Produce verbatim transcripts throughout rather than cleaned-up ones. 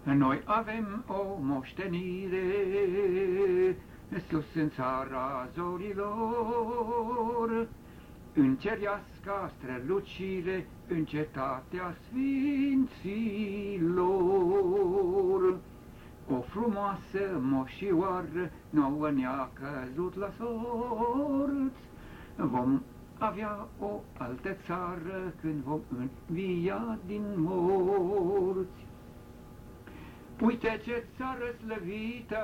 Noi avem o moștenire sus în țara zorilor, în cereasca strălucire, în cetatea sfinților. O frumoasă moșioară nouă ne-a căzut la sorți, vom avea o altă țară când vom învia din morți. Uite ce țară slăvită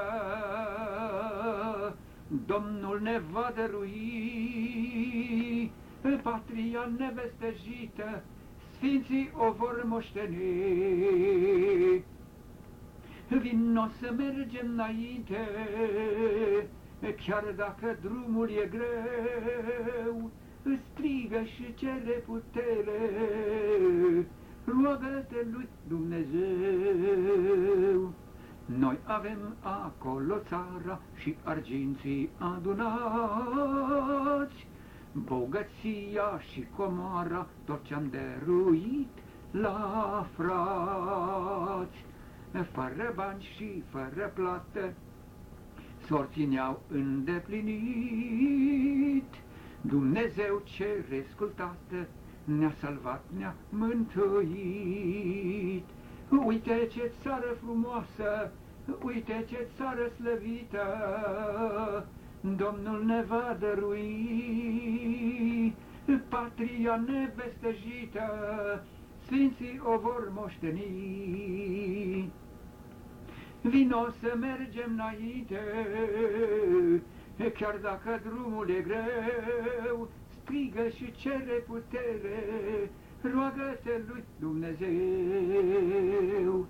Domnul ne va dărui, patria nevestejită sfinții o vor moșteni. Vino să mergem înainte, chiar dacă drumul e greu, strigă și cere putere, roagă-te lui Dumnezeu. Noi avem acolo țara și arginții adunați, bogăția și comoara, tot ce-am dăruit la frați. Fără bani și fără plată, sorții ne-au îndeplinit. Dumnezeu cerescul Tată ne-a salvat, ne-a mântuit. Uite ce țară frumoasă, uite ce țară slăvită, Domnul ne va dărui, patria nevestejită sfinții o vor moșteni. Vino să mergem înainte, chiar dacă drumul e greu, strigă și cere putere, roagă-te lui Dumnezeu.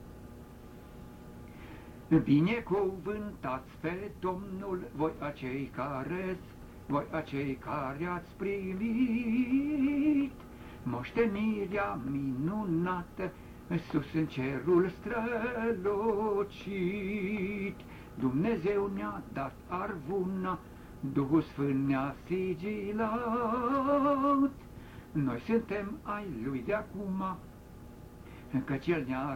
Binecuvântați pe Domnul voi acei care, voi acei care ați primit moștenirea minunată sus în cerul strălucit. Dumnezeu ne-a dat arvuna, Duhul Sfânt ne-a sigilat. Noi suntem ai Lui de acum, căci El ne-a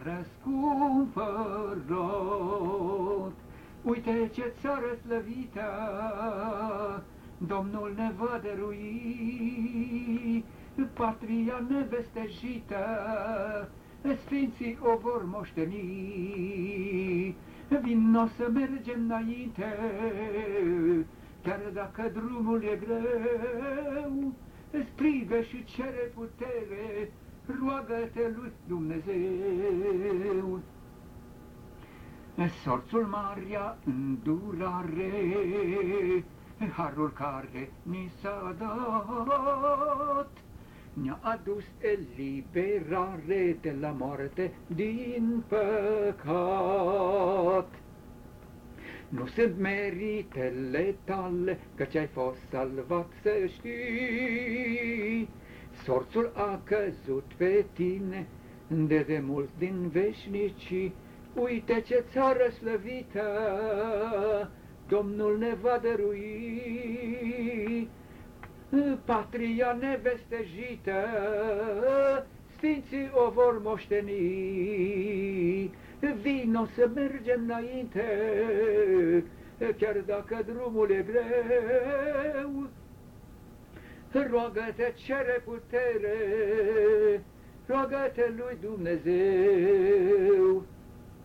răscumpărat. Uite ce țară slăvită Domnul ne va dărui, patria nevestejită sfinții o vor moșteni. Vino să mergem înainte, chiar dacă drumul e greu, strigă și cere putere, roagă-te lui Dumnezeu. Sorțul marea îndurare, harul care ni s-a dat, ne-a adus eliberare de la moarte din păcat. Nu sunt meritele tale, căci ai fost salvat, să știi. Sorțul a căzut pe tine de demult din veșnicii. Uite ce țară slăvită Domnul ne va dărui, patria nevestejită sfinții o vor moșteni. Vino să mergem înainte, chiar dacă drumul e greu, roagă-te, cere putere, roagă-te lui Dumnezeu.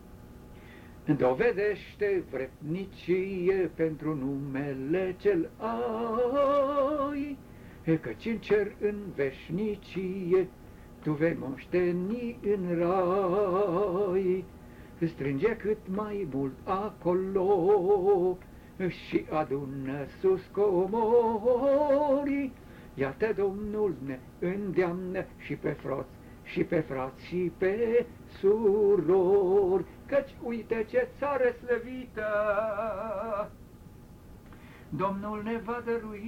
Dovedește vrednicie pentru numele cel ai, căci în cer, în veșnicie, tu vei moșteni în rai. Strânge cât mai mult acolo și adună sus comorii. Iată Domnul ne îndeamnă și pe frați, și pe frați, și pe surori, căci uite ce țară slăvită Domnul ne va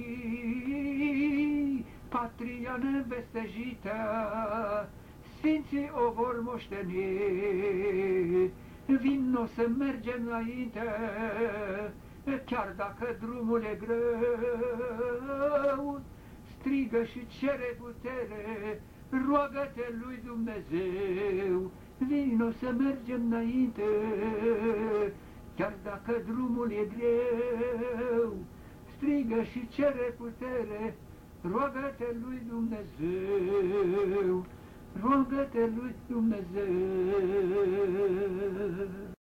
dărui, patria nevestejită sfinții o vor moșteni. Vino să mergem înainte, chiar dacă drumul e greu, strigă și cere putere, roagă-te lui Dumnezeu. vino să mergem înainte, chiar dacă drumul e greu, strigă și cere putere, roagă-te lui Dumnezeu, roagă-te lui Dumnezeu.